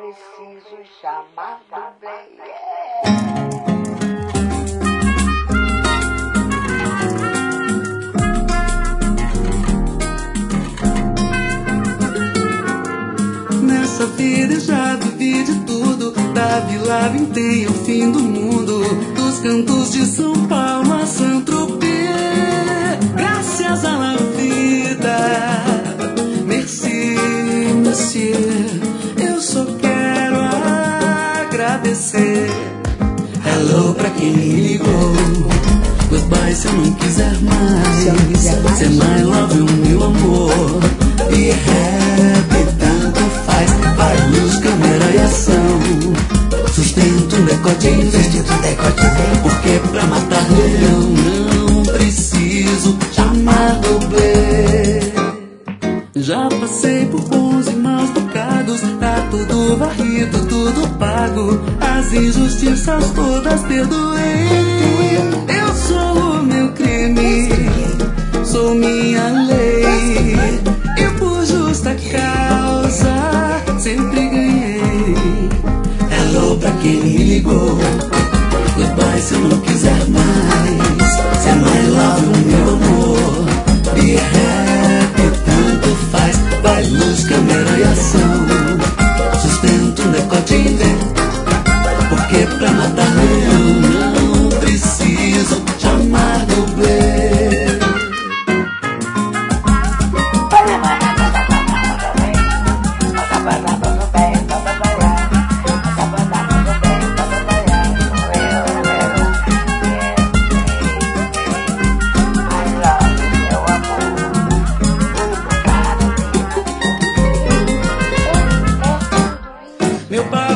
preciso chamar dublê. Nessa vida eu já vivi de tudo, da Vila Vintém ao fim do mundo, dos cantos de São Paulo a Saint-Tropez. Graças à la vida, merci, monsieur, eu só quero agradecer. Hello pra quem me ligou, goodbye se eu não quiser mais, say my love, o meu amor, be happy, tanto faz, vai luz, câmera e ação, sustento um decote em vestido, porque pra matar leão não preciso chamar dublê. Já passei por bons e maus bocados, tá tudo varrido, tudo pago, as injustiças todas perdoei. Eu sou o meu crime, sou minha lei, e por justa causa sempre ganhei. Hello pra quem me ligou, goodbye se eu não quiser mais, say my love, o meu amor, be happy, tanto faz, vai luz, câmera e ação, sustento um decote em V, porque pra matar leão não preciso chamar dublê. Meu pai